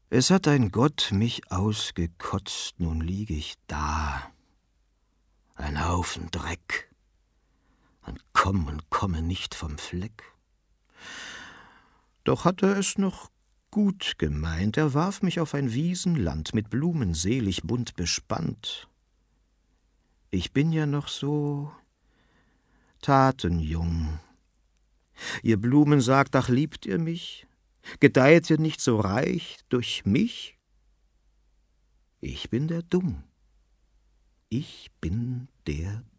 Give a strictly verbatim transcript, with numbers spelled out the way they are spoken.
Es hat ein Gott mich ausgekotzt, nun lieg ich da, ein Haufen Dreck, und komm und komme nicht vom Fleck. Doch hat er es noch gut gemeint, er warf mich auf ein Wiesenland, mit Blumen selig bunt bespannt. Ich bin ja noch so tatenjung. Ihr Blumen sagt, ach, liebt ihr mich? Gedeiht ihr nicht so reich durch mich? Ich bin der Dumm. Ich bin der